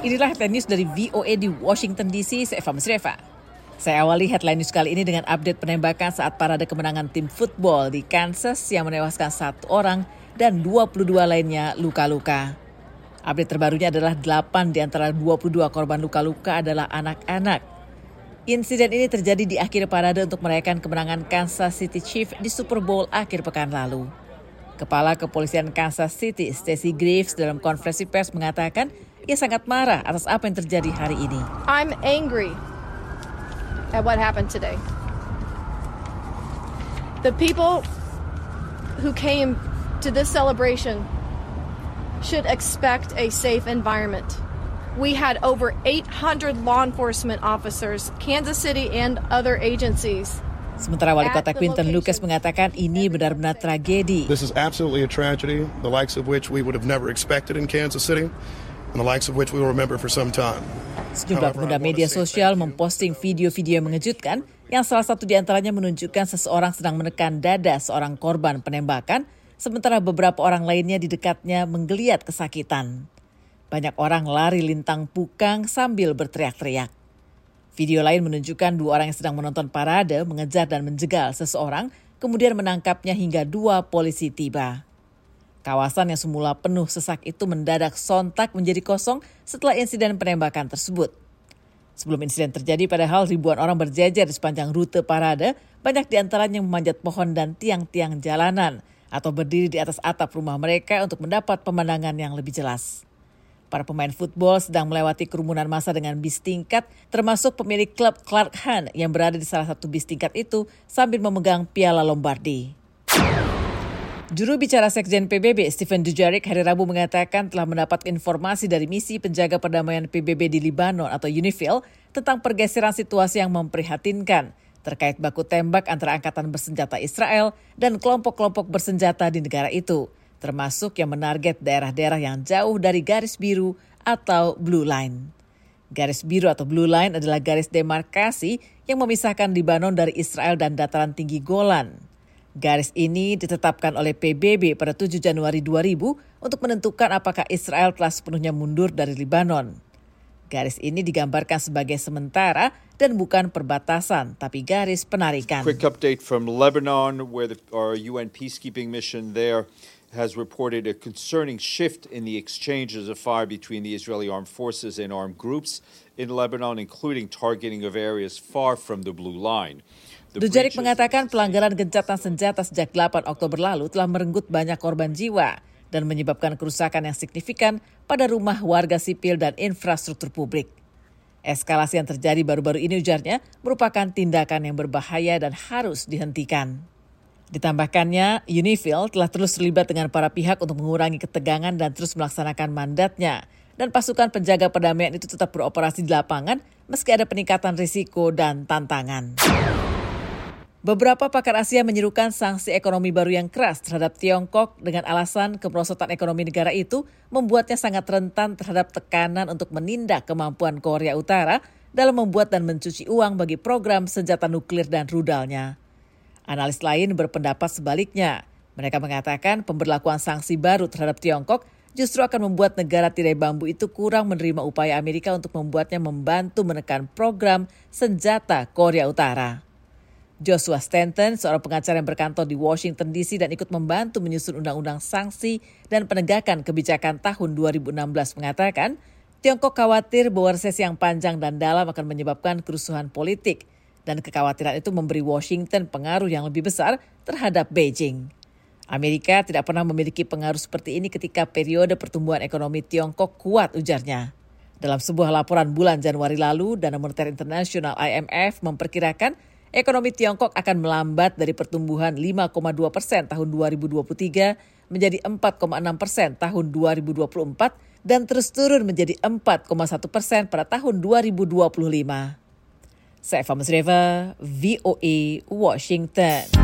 Inilah headline news dari VOA di Washington DC, saya Eva Mesreva. Saya awali headline news kali ini dengan update penembakan saat parade kemenangan tim football di Kansas yang menewaskan 1 orang dan 22 lainnya luka-luka. Update terbarunya adalah 8 di antara 22 korban luka-luka adalah anak-anak. Insiden ini terjadi di akhir parade untuk merayakan kemenangan Kansas City Chiefs di Super Bowl akhir pekan lalu. Kepala Kepolisian Kansas City, Stacey Graves, dalam konferensi pers mengatakan ia sangat marah atas apa yang terjadi hari ini. I'm angry at what happened today. The people who came to this celebration should expect a safe environment. We had over 800 law enforcement officers, Kansas City and other agencies. Sementara Wali Kota Quinton Lucas mengatakan ini benar-benar tragedi. This is absolutely a tragedy, the likes of which we would have never expected in Kansas City, and the likes of which we will remember for some time. Sejumlah pengguna media sosial memposting video-video yang mengejutkan, yang salah satu di antaranya menunjukkan seseorang sedang menekan dada seorang korban penembakan, sementara beberapa orang lainnya di dekatnya menggeliat kesakitan. Banyak orang lari lintang pukang sambil berteriak-teriak. Video lain menunjukkan 2 orang yang sedang menonton parade mengejar dan menjegal seseorang, kemudian menangkapnya hingga 2 polisi tiba. Kawasan yang semula penuh sesak itu mendadak sontak menjadi kosong setelah insiden penembakan tersebut. Sebelum insiden terjadi, padahal ribuan orang berjejer di sepanjang rute parade, banyak di antaranya memanjat pohon dan tiang-tiang jalanan atau berdiri di atas atap rumah mereka untuk mendapat pemandangan yang lebih jelas. Para pemain football sedang melewati kerumunan massa dengan bis tingkat, termasuk pemilik klub Clark Hunt yang berada di salah satu bis tingkat itu sambil memegang piala Lombardi. Juru bicara Sekjen PBB Stephane Dujarric hari Rabu mengatakan telah mendapat informasi dari misi penjaga perdamaian PBB di Libanon atau UNIFIL tentang pergeseran situasi yang memprihatinkan terkait baku tembak antara angkatan bersenjata Israel dan kelompok-kelompok bersenjata di negara itu, termasuk yang menarget daerah-daerah yang jauh dari garis biru atau Blue Line. Garis biru atau Blue Line adalah garis demarkasi yang memisahkan Libanon dari Israel dan dataran tinggi Golan. Garis ini ditetapkan oleh PBB pada 7 Januari 2000 untuk menentukan apakah Israel telah sepenuhnya mundur dari Libanon. Garis ini digambarkan sebagai sementara dan bukan perbatasan, tapi garis penarikan. Quick update from Lebanon, where our UN peacekeeping mission there has reported a concerning shift in the exchanges of fire between the Israeli armed forces and armed groups in Lebanon, including targeting of areas far from the Blue Line. Dujarric mengatakan pelanggaran gencatan senjata sejak 8 Oktober lalu telah merenggut banyak korban jiwa dan menyebabkan kerusakan yang signifikan pada rumah warga sipil dan infrastruktur publik. Eskalasi yang terjadi baru-baru ini, ujarnya, merupakan tindakan yang berbahaya dan harus dihentikan. Ditambahkannya, UNIFIL telah terus terlibat dengan para pihak untuk mengurangi ketegangan dan terus melaksanakan mandatnya. Dan pasukan penjaga perdamaian itu tetap beroperasi di lapangan meski ada peningkatan risiko dan tantangan. Beberapa pakar Asia menyerukan sanksi ekonomi baru yang keras terhadap Tiongkok dengan alasan kemerosotan ekonomi negara itu membuatnya sangat rentan terhadap tekanan untuk menindak kemampuan Korea Utara dalam membuat dan mencuci uang bagi program senjata nuklir dan rudalnya. Analis lain berpendapat sebaliknya. Mereka mengatakan pemberlakuan sanksi baru terhadap Tiongkok justru akan membuat negara tirai bambu itu kurang menerima upaya Amerika untuk membuatnya membantu menekan program senjata Korea Utara. Joshua Stanton, seorang pengacara yang berkantor di Washington DC dan ikut membantu menyusun undang-undang sanksi dan penegakan kebijakan tahun 2016 mengatakan, Tiongkok khawatir bahwa resesi yang panjang dan dalam akan menyebabkan kerusuhan politik. Dan kekhawatiran itu memberi Washington pengaruh yang lebih besar terhadap Beijing. Amerika tidak pernah memiliki pengaruh seperti ini ketika periode pertumbuhan ekonomi Tiongkok kuat, ujarnya. Dalam sebuah laporan bulan Januari lalu, Dana Moneter Internasional IMF memperkirakan ekonomi Tiongkok akan melambat dari pertumbuhan 5,2% tahun 2023 menjadi 4,6% tahun 2024 dan terus turun menjadi 4,1% pada tahun 2025. Saya Eva Mesreva, VOA Washington.